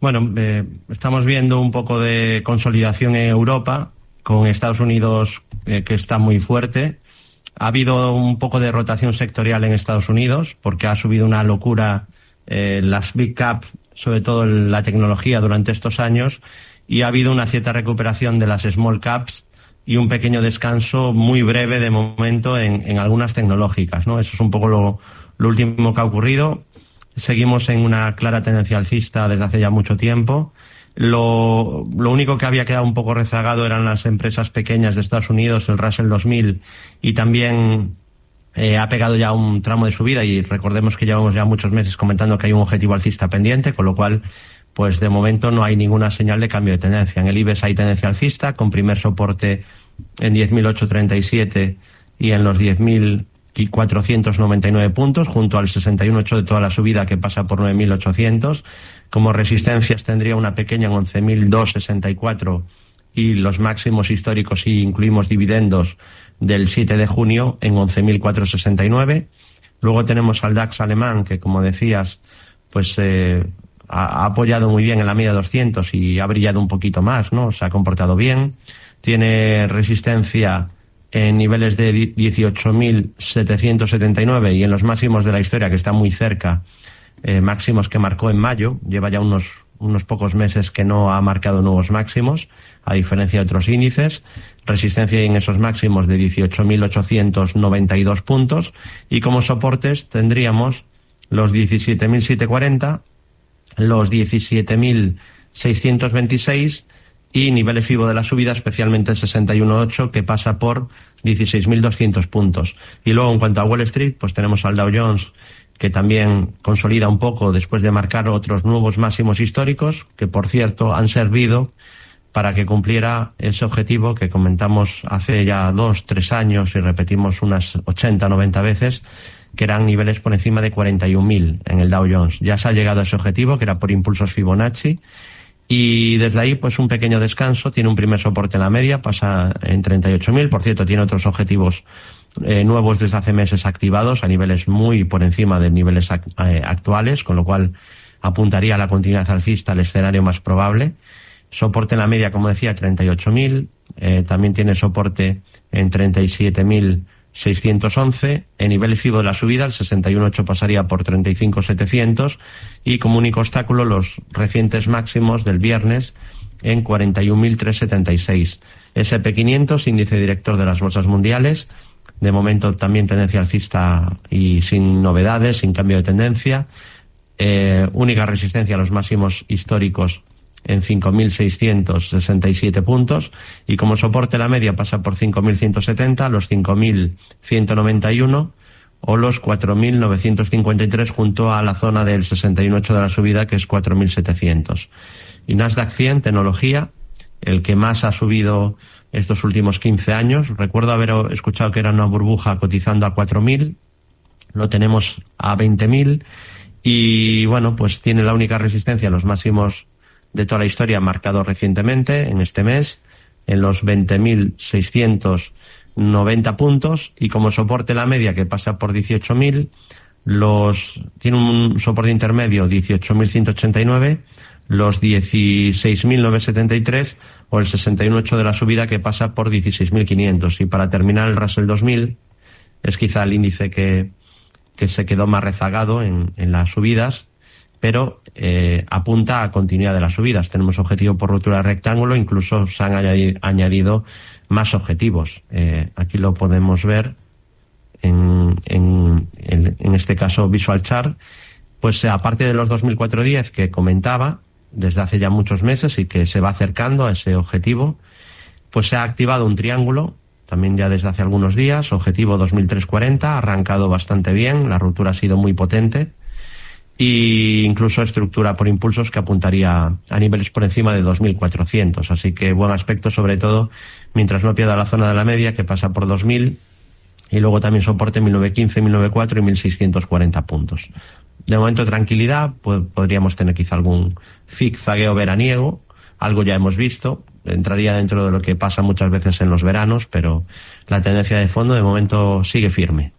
Bueno, estamos viendo un poco de consolidación en Europa, con Estados Unidos que está muy fuerte. Ha habido un poco de rotación sectorial en Estados Unidos, porque ha subido una locura las big cap, sobre todo la tecnología, durante estos años, y ha habido una cierta recuperación de las small caps y un pequeño descanso muy breve de momento en algunas tecnológicas, ¿no? Eso es un poco lo último que ha ocurrido. Seguimos en una clara tendencia alcista desde hace ya mucho tiempo. Lo único que había quedado un poco rezagado eran las empresas pequeñas de Estados Unidos, el Russell 2000, y también ha pegado ya un tramo de subida, y recordemos que llevamos ya muchos meses comentando que hay un objetivo alcista pendiente, con lo cual, pues de momento no hay ninguna señal de cambio de tendencia. En el IBEX hay tendencia alcista, con primer soporte en 10.837 y en los 10.499 puntos, junto al 61.8 de toda la subida, que pasa por 9.800. Como resistencias tendría una pequeña en 11.264 y los máximos históricos, si incluimos dividendos, del 7 de junio en 11.469. Luego tenemos al DAX alemán, que como decías, pues ha apoyado muy bien en la media 200 y ha brillado un poquito más, ¿no? Se ha comportado bien. Tiene resistencia en niveles de 18.779 y en los máximos de la historia, que está muy cerca, máximos que marcó en mayo. Lleva ya unos pocos meses que no ha marcado nuevos máximos, a diferencia de otros índices. Resistencia en esos máximos de 18.892 puntos, y como soportes tendríamos los 17.740, los 17.626 y niveles FIBO de la subida, especialmente el 61.8, que pasa por 16.200 puntos. Y luego, en cuanto a Wall Street, pues tenemos al Dow Jones, que también consolida un poco después de marcar otros nuevos máximos históricos, que por cierto han servido para que cumpliera ese objetivo que comentamos hace ya 2-3 años y repetimos unas 80-90 veces, que eran niveles por encima de 41.000 en el Dow Jones. Ya se ha llegado a ese objetivo, que era por impulsos Fibonacci, y desde ahí pues un pequeño descanso. Tiene un primer soporte en la media, pasa en 38.000. Por cierto, tiene otros objetivos nuevos desde hace meses activados a niveles muy por encima de niveles actuales, con lo cual apuntaría a la continuidad alcista, el escenario más probable. Soporte en la media, como decía, 38.000. También tiene soporte en 37.611. En niveles FIBO de la subida, el 61.8 pasaría por 35.700. Y como único obstáculo, los recientes máximos del viernes en 41.376. S&P 500, índice director de las bolsas mundiales. De momento también tendencia alcista y sin novedades, sin cambio de tendencia. Única resistencia a los máximos históricos en 5.667 puntos, y como soporte la media pasa por 5.170, los 5.191 o los 4.953, junto a la zona del 61.8 de la subida, que es 4.700. Y Nasdaq 100, tecnología, el que más ha subido estos últimos 15 años. Recuerdo haber escuchado que era una burbuja cotizando a 4.000, lo tenemos a 20.000, y bueno, pues tiene la única resistencia, los máximos de toda la historia, marcado recientemente en este mes, en los 20.690 puntos, y como soporte la media, que pasa por 18.000, tiene un soporte intermedio 18.189, los 16.973 o el 61.8 de la subida, que pasa por 16.500. Y para terminar, el Russell 2000 es quizá el índice que se quedó más rezagado en las subidas, pero apunta a continuidad de las subidas. Tenemos objetivo por ruptura de rectángulo, incluso se han añadido más objetivos. Aquí lo podemos ver en este caso Visual Chart. Pues aparte de los 2.410 que comentaba desde hace ya muchos meses y que se va acercando a ese objetivo, pues se ha activado un triángulo también ya desde hace algunos días, objetivo 2.340, ha arrancado bastante bien, la ruptura ha sido muy potente, y incluso estructura por impulsos que apuntaría a niveles por encima de 2.400, así que buen aspecto, sobre todo mientras no pierda la zona de la media, que pasa por 2.000, y luego también soporte 1.915, 1.904 y 1.640 puntos. De momento tranquilidad, podríamos tener quizá algún zigzagueo veraniego, algo ya hemos visto, entraría dentro de lo que pasa muchas veces en los veranos, pero la tendencia de fondo de momento sigue firme.